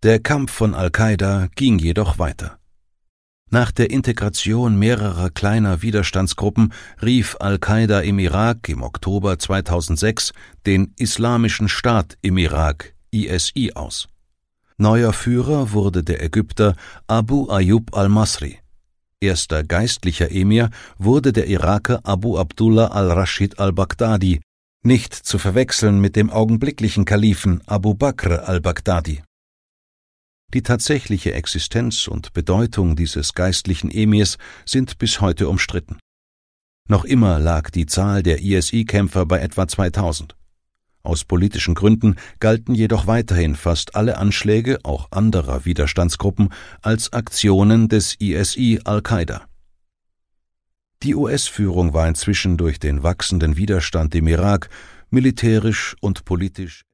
Der Kampf von Al-Qaida ging jedoch weiter. Nach der Integration mehrerer kleiner Widerstandsgruppen rief Al-Qaida im Irak im Oktober 2006 den Islamischen Staat im Irak, ISI, aus. Neuer Führer wurde der Ägypter Abu Ayyub al-Masri. Erster geistlicher Emir wurde der Iraker Abu Abdullah al-Rashid al-Baghdadi, nicht zu verwechseln mit dem augenblicklichen Kalifen Abu Bakr al-Baghdadi. Die tatsächliche Existenz und Bedeutung dieses geistlichen Emirs sind bis heute umstritten. Noch immer lag die Zahl der ISI-Kämpfer bei etwa 2000. Aus politischen Gründen galten jedoch weiterhin fast alle Anschläge, auch anderer Widerstandsgruppen, als Aktionen des ISI Al-Qaida. Die US-Führung war inzwischen durch den wachsenden Widerstand im Irak militärisch und politisch